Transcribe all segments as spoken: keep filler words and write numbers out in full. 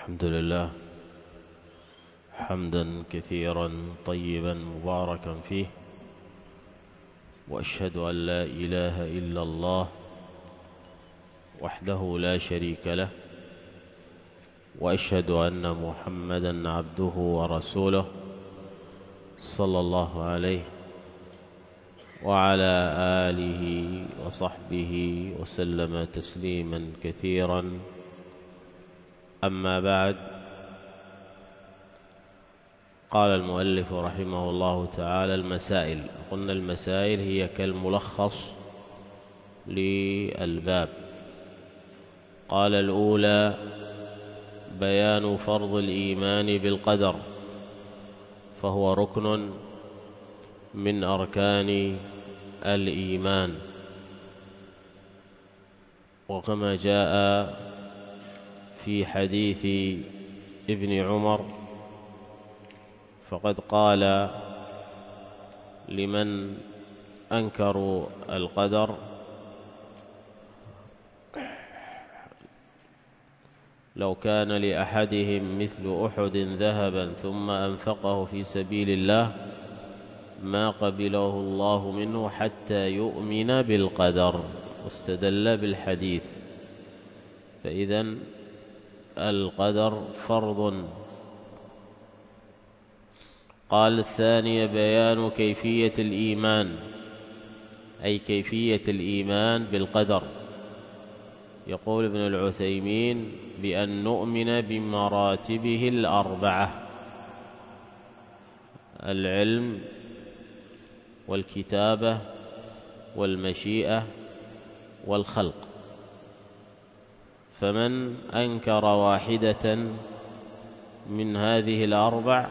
الحمد لله حمدا كثيرا طيبا مباركا فيه، وأشهد أن لا إله إلا الله وحده لا شريك له، وأشهد أن محمدا عبده ورسوله صلى الله عليه وعلى آله وصحبه وسلم تسليما كثيرا. أما بعد، قال المؤلف رحمه الله تعالى: المسائل. قلنا المسائل هي كالملخص للباب. قال: الأولى بيان فرض الإيمان بالقدر، فهو ركن من أركان الإيمان، وكما جاء في حديث ابن عمر فقد قال لمن أنكروا القدر: لو كان لأحدهم مثل أحد ذهبا ثم أنفقه في سبيل الله ما قبله الله منه حتى يؤمن بالقدر، واستدل بالحديث. فإذن القدر فرض. قال: الثانية بيان كيفية الإيمان، أي كيفية الإيمان بالقدر. يقول ابن العثيمين: بأن نؤمن بمراتبه الأربعة: العلم والكتابة والمشيئة والخلق. فمن أنكر واحدة من هذه الأربع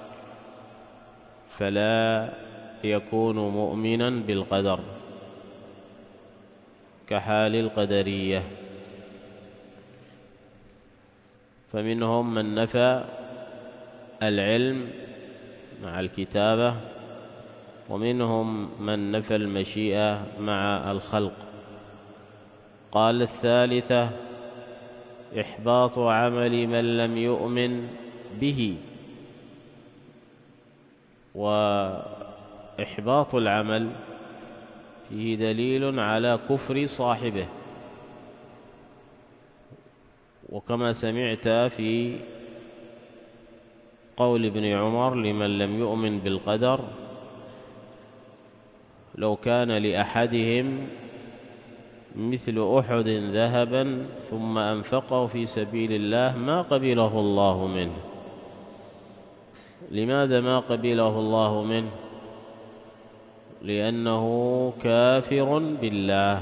فلا يكون مؤمنا بالقدر، كحال القدرية. فمنهم من نفى العلم مع الكتابة، ومنهم من نفى المشيئة مع الخلق. قال: الثالثة إحباط عمل من لم يؤمن به، وإحباط العمل فيه دليل على كفر صاحبه، وكما سمعت في قول ابن عمر لمن لم يؤمن بالقدر: لو كان لأحدهم مثل أحد ذهبا ثم أنفقه في سبيل الله ما قبله الله منه. لماذا ما قبله الله منه؟ لأنه كافر بالله،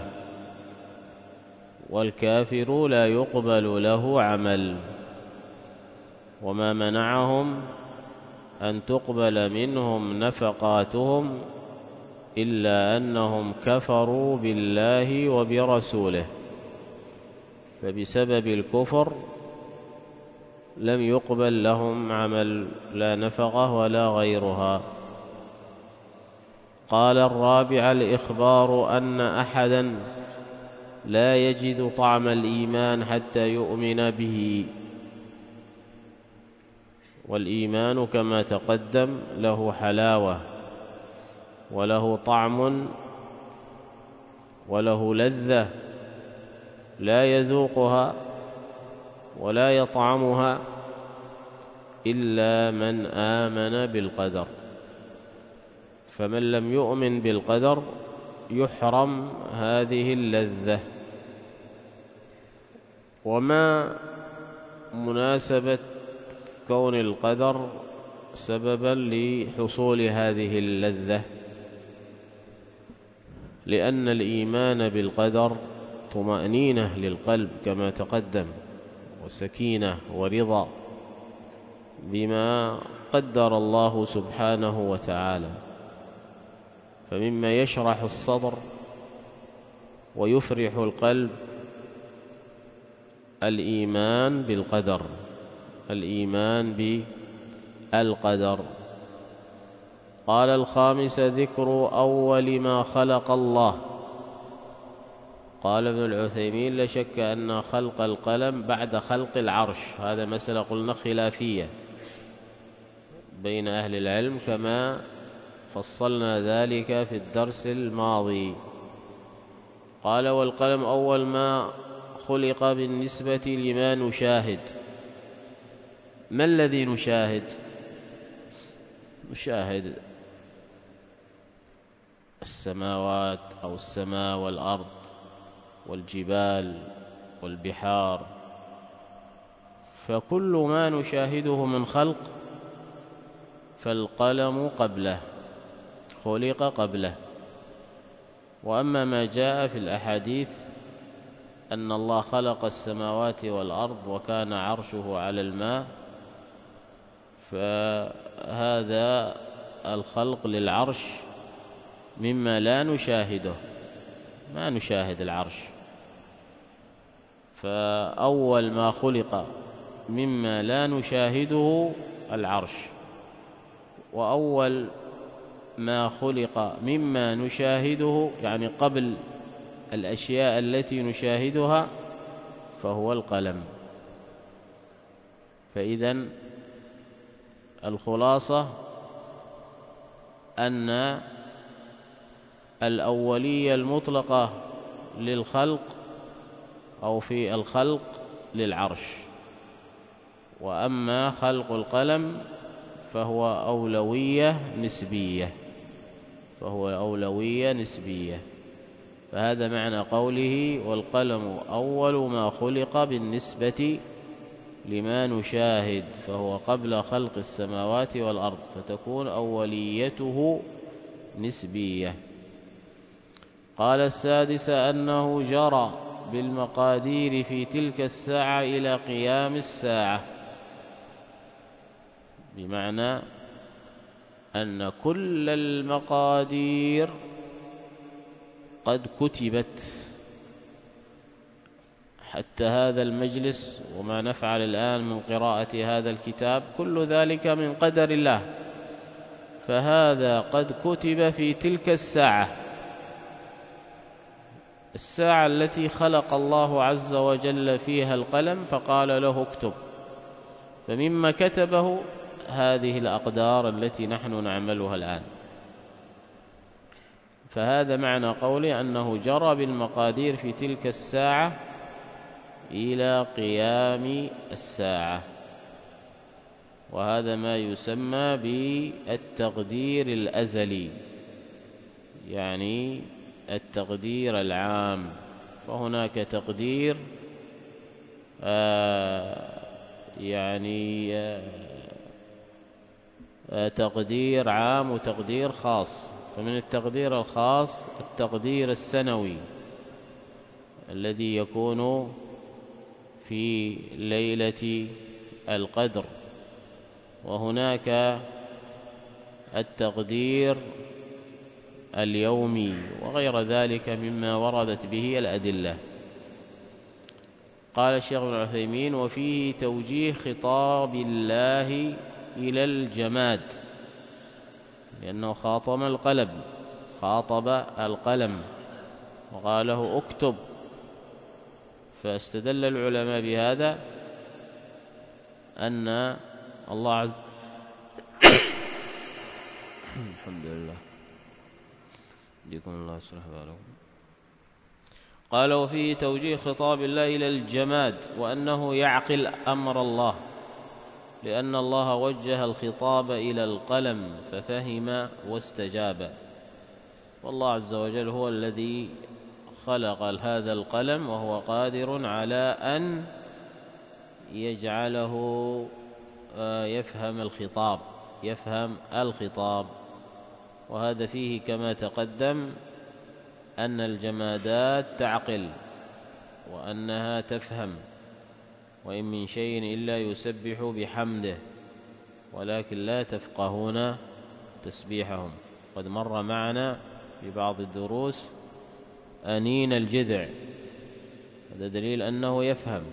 والكافر لا يقبل له عمل. وما منعهم أن تقبل منهم نفقاتهم إلا أنهم كفروا بالله وبرسوله، فبسبب الكفر لم يقبل لهم عمل، لا نفقة ولا غيرها. قال: الرابع الإخبار أن أحدا لا يجد طعم الإيمان حتى يؤمن به. والإيمان كما تقدم له حلاوة، وله طعم، وله لذة لا يذوقها ولا يطعمها إلا من آمن بالقدر. فمن لم يؤمن بالقدر يحرم هذه اللذة. وما مناسبة كون القدر سببا لحصول هذه اللذة؟ لأن الإيمان بالقدر طمأنينة للقلب كما تقدم، وسكينة ورضا بما قدر الله سبحانه وتعالى. فمما يشرح الصدر ويفرح القلب الإيمان بالقدر، الإيمان بالقدر. قال: الخامس ذكر أول ما خلق الله، قال ابن العثيمين: لا شك أن خلق القلم بعد خلق العرش، هذا مسألة قلنا خلافية بين أهل العلم كما فصلنا ذلك في الدرس الماضي. قال: والقلم أول ما خلق بالنسبة لما نشاهد. ما الذي نشاهد؟ نشاهد السماوات أو السماء والأرض والجبال والبحار، فكل ما نشاهده من خلق فالقلم قبله، خلق قبله. وأما ما جاء في الأحاديث أن الله خلق السماوات والأرض وكان عرشه على الماء، فهذا الخلق للعرش مما لا نشاهده، ما نشاهد العرش. فأول ما خلق مما لا نشاهده العرش، وأول ما خلق مما نشاهده يعني قبل الأشياء التي نشاهدها فهو القلم. فإذن الخلاصة أن الأولية المطلقة للخلق أو في الخلق للعرش، وأما خلق القلم فهو أولوية نسبية، فهو أولوية نسبية. فهذا معنى قوله: والقلم أول ما خلق بالنسبة لما نشاهد، فهو قبل خلق السماوات والأرض، فتكون أوليته نسبية. قال: السادس أنه جرى بالمقادير في تلك الساعة إلى قيام الساعة، بمعنى أن كل المقادير قد كتبت، حتى هذا المجلس وما نفعل الآن من قراءة هذا الكتاب كل ذلك من قدر الله، فهذا قد كتب في تلك الساعة، الساعة التي خلق الله عز وجل فيها القلم فقال له: اكتب، فمما كتبه هذه الأقدار التي نحن نعملها الآن. فهذا معنى قولي أنه جرى بالمقادير في تلك الساعة إلى قيام الساعة، وهذا ما يسمى بالتقدير الأزلي، يعني التقدير العام. فهناك تقدير آه يعني آه تقدير عام وتقدير خاص. فمن التقدير الخاص التقدير السنوي الذي يكون في ليلة القدر، وهناك التقدير اليومي وغير ذلك مما وردت به الأدلة. قال الشيخ ابن عثيمين: وفيه توجيه خطاب الله إلى الجماد، لأنه خاطب القلم خاطب القلم وقال له: اكتب. فاستدل العلماء بهذا أن الله عز الحمد لله يديكم الله يصلح بالكم. قال: وفيه توجيه خطاب الله إلى الجماد، وأنه يعقل أمر الله، لأن الله وجه الخطاب إلى القلم ففهم واستجاب، والله عز وجل هو الذي خلق هذا القلم، وهو قادر على أن يجعله يفهم الخطاب يفهم الخطاب وهذا فيه كما تقدم أن الجمادات تعقل وأنها تفهم، وإن من شيء إلا يسبح بحمده ولكن لا تفقهون تسبيحهم. قد مر معنا في بعض الدروس أنين الجذع، هذا دليل أنه يفهم.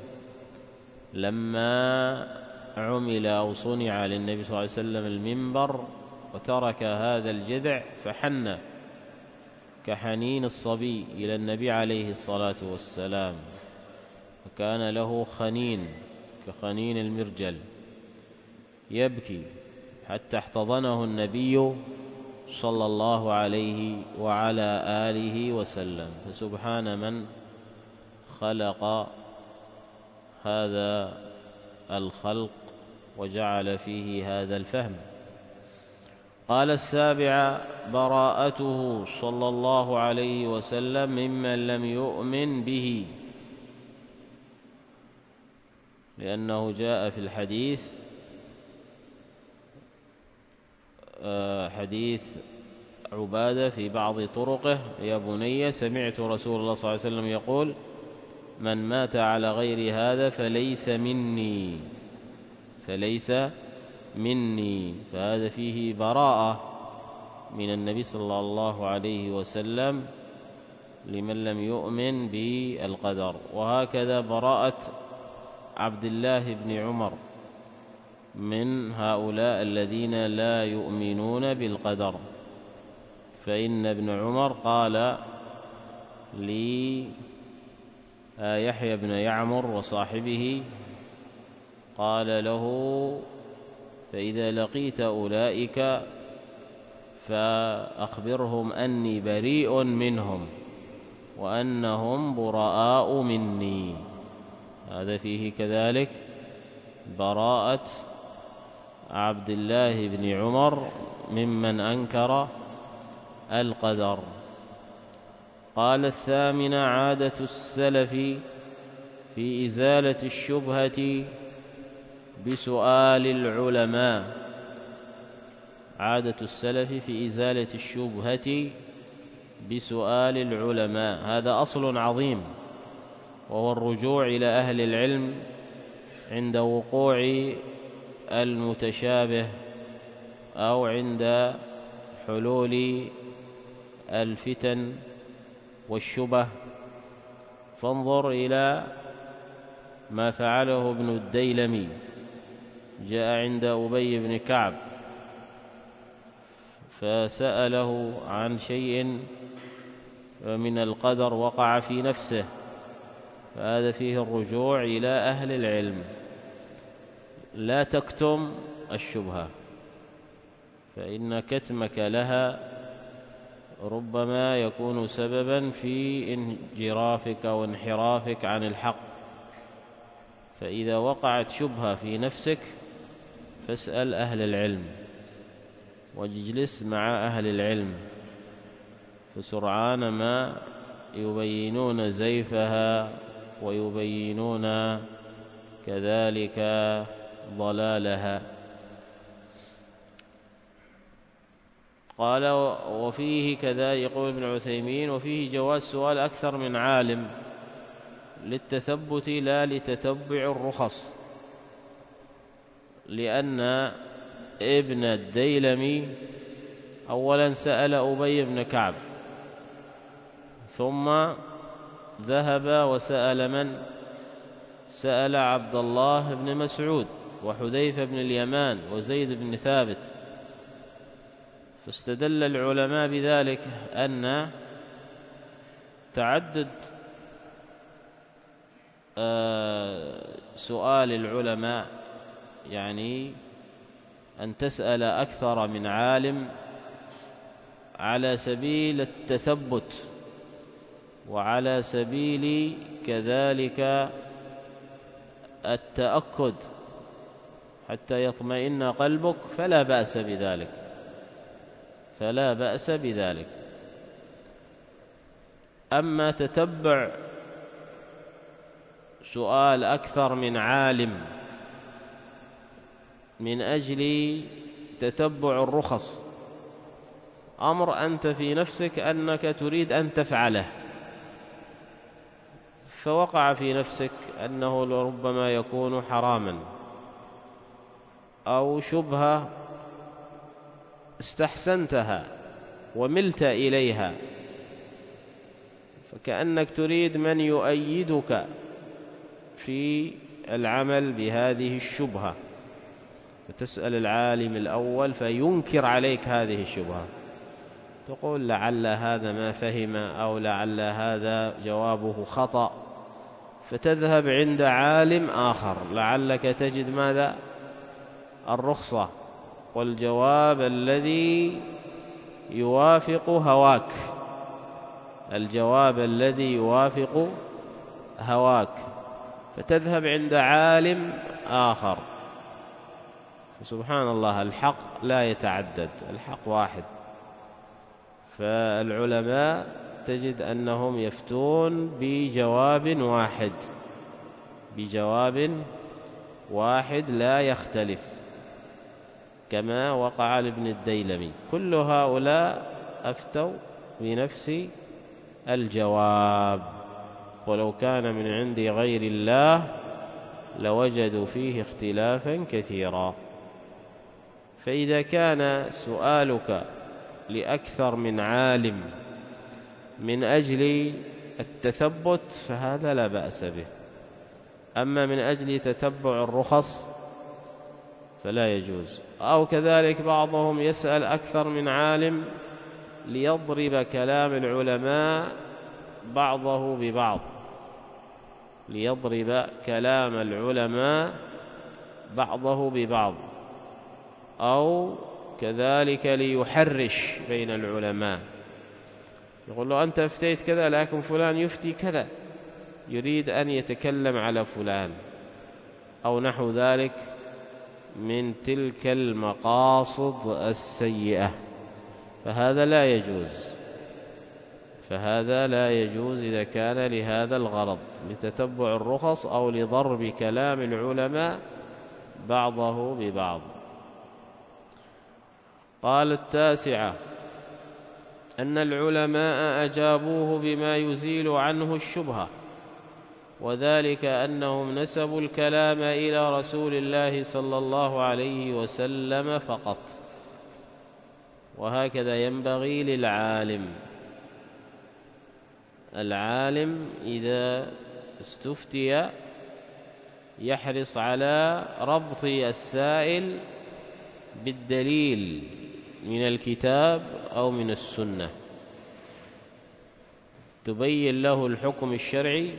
لما عمل أو صنع للنبي صلى الله عليه وسلم المنبر وترك هذا الجذع فحن، كحنين الصبي إلى النبي عليه الصلاة والسلام، وكان له خنين كخنين المرجل يبكي حتى احتضنه النبي صلى الله عليه وعلى آله وسلم. فسبحان من خلق هذا الخلق وجعل فيه هذا الفهم. قال السابع: براءته صلى الله عليه وسلم ممن لم يؤمن به، لأنه جاء في الحديث حديث عبادة في بعض طرقه: يا بني سمعت رسول الله صلى الله عليه وسلم يقول: من مات على غير هذا فليس مني فليس مني. فهذا فيه براءة من النبي صلى الله عليه وسلم لمن لم يؤمن بالقدر. وهكذا براءة عبد الله بن عمر من هؤلاء الذين لا يؤمنون بالقدر، فإن ابن عمر قال لي يحيى بن يعمر وصاحبه، قال له: فإذا لقيت أولئك فأخبرهم أني بريء منهم وأنهم براء مني. هذا فيه كذلك براءة عبد الله بن عمر ممن أنكر القدر. قال الثامن: عادة السلف في إزالة الشبهة بسؤال العلماء. عادة السلف في إزالة الشبهة بسؤال العلماء، هذا أصل عظيم، وهو الرجوع إلى أهل العلم عند وقوع المتشابه أو عند حلول الفتن والشبه. فانظر إلى ما فعله ابن الديلمي، جاء عند أبي بن كعب فسأله عن شيء من القدر وقع في نفسه، فهذا فيه الرجوع إلى أهل العلم. لا تكتم الشبهة، فإن كتمك لها ربما يكون سببا في انجرافك وانحرافك عن الحق. فإذا وقعت شبهة في نفسك فاسأل أهل العلم واجلس مع أهل العلم، فسرعان ما يبينون زيفها ويبينون كذلك ضلالها. قال: وفيه كذا، يقول ابن عثيمين: وفيه جواز سؤال أكثر من عالم للتثبت لا لتتبع الرخص، لأن ابن الديلمي أولا سأل أبي بن كعب، ثم ذهب وسأل من؟ سأل عبد الله بن مسعود وحذيفة بن اليمان وزيد بن ثابت. فاستدل العلماء بذلك أن تعدد سؤال العلماء، يعني أن تسأل أكثر من عالم، على سبيل التثبت وعلى سبيل كذلك التأكد حتى يطمئن قلبك، فلا بأس بذلك فلا بأس بذلك. أما تتبع سؤال أكثر من عالم من أجل تتبع الرخص، أمر أنت في نفسك أنك تريد أن تفعله، فوقع في نفسك أنه لربما يكون حراما، أو شبهة استحسنتها وملت إليها، فكأنك تريد من يؤيدك في العمل بهذه الشبهة، فتسأل العالم الأول فينكر عليك هذه الشبهة، تقول لعل هذا ما فهم أو لعل هذا جوابه خطأ، فتذهب عند عالم آخر لعلك تجد ماذا؟ الرخصة والجواب الذي يوافق هواك، الجواب الذي يوافق هواك، فتذهب عند عالم آخر. فسبحان الله، الحق لا يتعدد، الحق واحد. فالعلماء تجد أنهم يفتون بجواب واحد، بجواب واحد لا يختلف، كما وقع لابن الديلمي. كل هؤلاء أفتوا بنفس الجواب، ولو كان من عند غير الله لوجدوا فيه اختلافا كثيرا. فإذا كان سؤالك لأكثر من عالم من أجل التثبت فهذا لا بأس به، أما من أجل تتبع الرخص فلا يجوز. أو كذلك بعضهم يسأل أكثر من عالم ليضرب كلام العلماء بعضه ببعض، ليضرب كلام العلماء بعضه ببعض، أو كذلك ليحرش بين العلماء، يقول له أنت افتيت كذا لكن فلان يفتي كذا، يريد أن يتكلم على فلان أو نحو ذلك من تلك المقاصد السيئة، فهذا لا يجوز، فهذا لا يجوز إذا كان لهذا الغرض، لتتبع الرخص أو لضرب كلام العلماء بعضه ببعض. قال التاسعة أن العلماء أجابوه بما يزيل عنه الشبهة، وذلك أنهم نسبوا الكلام إلى رسول الله صلى الله عليه وسلم فقط. وهكذا ينبغي للعالم، العالم إذا استفتي يحرص على ربط السائل بالدليل من الكتاب أو من السنة، تبين له الحكم الشرعي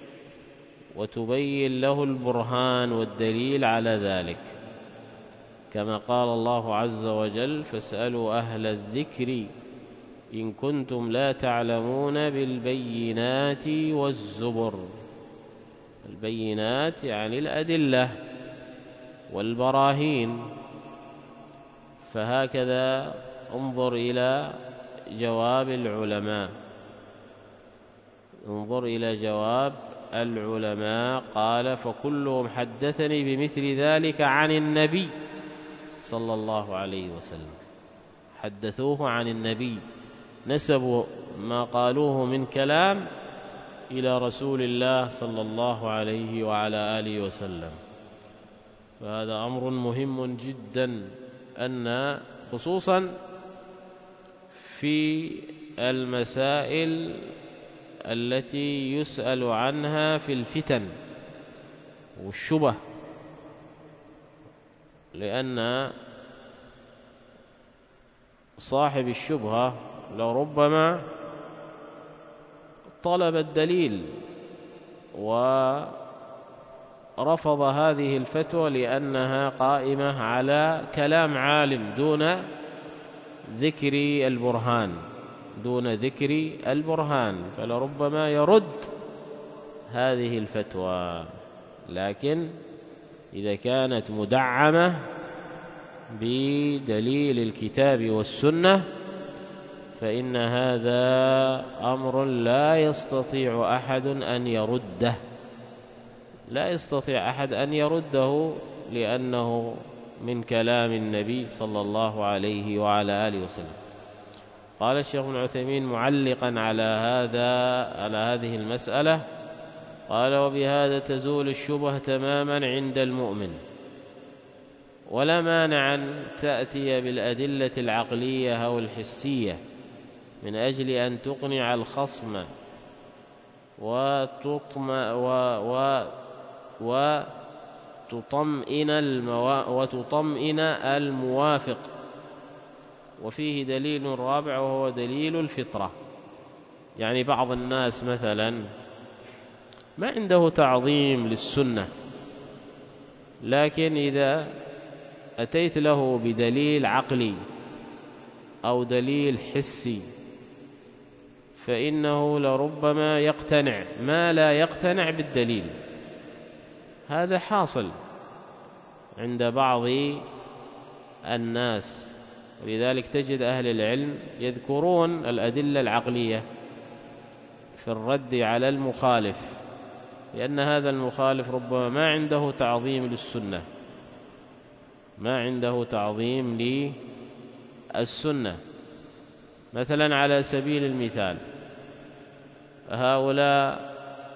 وتبين له البرهان والدليل على ذلك، كما قال الله عز وجل: فاسألوا أهل الذكر إن كنتم لا تعلمون بالبينات والزبر. البينات يعني الأدلة والبراهين. فهكذا انظر إلى جواب العلماء، انظر إلى جواب العلماء. قال: فكلهم حدثني بمثل ذلك عن النبي صلى الله عليه وسلم، حدثوه عن النبي، نسبوا ما قالوه من كلام إلى رسول الله صلى الله عليه وعلى آله وسلم. فهذا أمر مهم جدا، أن خصوصا في المسائل التي يسأل عنها في الفتن والشبه، لأن صاحب الشبهة لربما طلب الدليل ورفض هذه الفتوى لأنها قائمة على كلام عالم دون ذكر البرهان، دون ذكر البرهان، فلربما يرد هذه الفتوى. لكن إذا كانت مدعمة بدليل الكتاب والسنة فإن هذا أمر لا يستطيع أحد أن يرده، لا يستطيع أحد أن يرده، لأنه من كلام النبي صلى الله عليه وعلى آله وسلم. قال الشيخ ابن عثيمين معلقا على هذا على هذه المسألة، قال: وبهذا تزول الشبهة تماما عند المؤمن، ولا مانع أن تأتي بالأدلة العقلية أو الحسية من أجل أن تقنع الخصم وتطمئن و و وتطمئن الموا وتطمئن الموافق وفيه دليل رابع وهو دليل الفطرة. يعني بعض الناس مثلا ما عنده تعظيم للسنة، لكن إذا أتيت له بدليل عقلي أو دليل حسي فإنه لربما يقتنع ما لا يقتنع بالدليل. هذا حاصل عند بعض الناس، ولذلك تجد أهل العلم يذكرون الأدلة العقلية في الرد على المخالف، لأن هذا المخالف ربما ما عنده تعظيم للسنة، ما عنده تعظيم للسنة. مثلا على سبيل المثال هؤلاء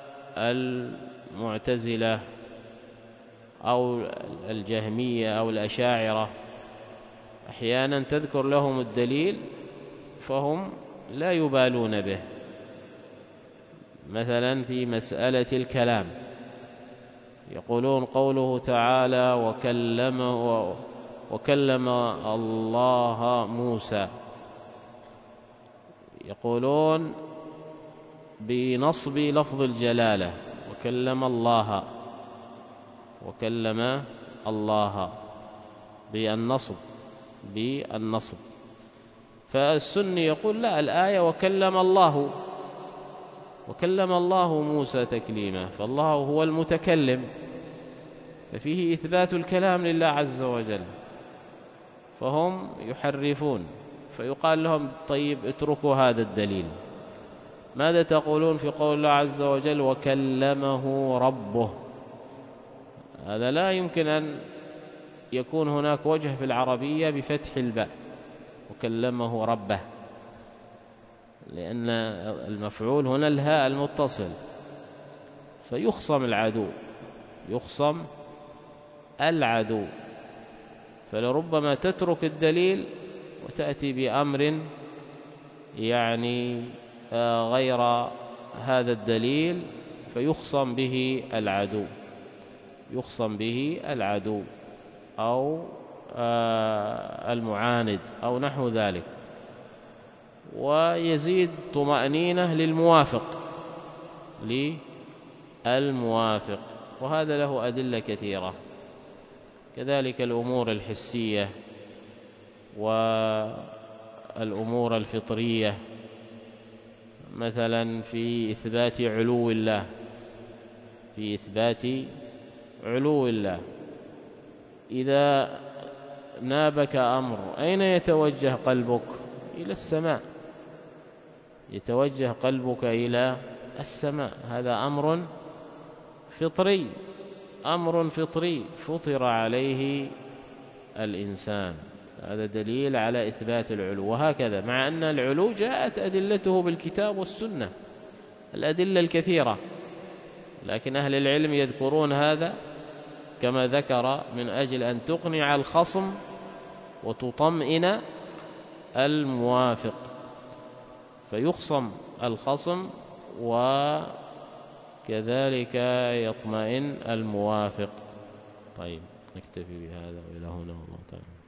المعتزلة أو الجهمية أو الأشاعرة أحيانا تذكر لهم الدليل فهم لا يبالون به، مثلا في مسألة الكلام يقولون قوله تعالى وكلم, وكلم الله موسى، يقولون بنصب لفظ الجلالة وكلم الله، وكلم الله بالنصب بالنصب فالسني يقول لا، الآية وكلم الله، وكلم الله موسى تكليما، فالله هو المتكلم، ففيه إثبات الكلام لله عز وجل، فهم يحرفون. فيقال لهم طيب اتركوا هذا الدليل، ماذا تقولون في قول الله عز وجل وكلمه ربه؟ هذا لا يمكن أن يكون هناك وجه في العربية بفتح الباء وكلمه ربه، لأن المفعول هنا الهاء المتصل، فيخصم العدو، يخصم العدو. فلربما تترك الدليل وتأتي بأمر يعني غير هذا الدليل فيخصم به العدو، يخصم به العدو أو المعاند أو نحو ذلك، ويزيد طمأنينة للموافق للموافق، وهذا له أدلة كثيرة. كذلك الأمور الحسية والأمور الفطرية، مثلا في إثبات علو الله، في إثبات علو الله إذا نابك أمر أين يتوجه قلبك؟ إلى السماء، يتوجه قلبك إلى السماء، هذا أمر فطري، أمر فطري فطر عليه الإنسان، هذا دليل على إثبات العلو. وهكذا مع أن العلو جاءت أدلته بالكتاب والسنة، الأدلة الكثيرة، لكن أهل العلم يذكرون هذا كما ذكر من أجل أن تقنع الخصم وتطمئن الموافق، فيخصم الخصم وكذلك يطمئن الموافق. طيب نكتفي بهذا وإلى هنا والله تعالى.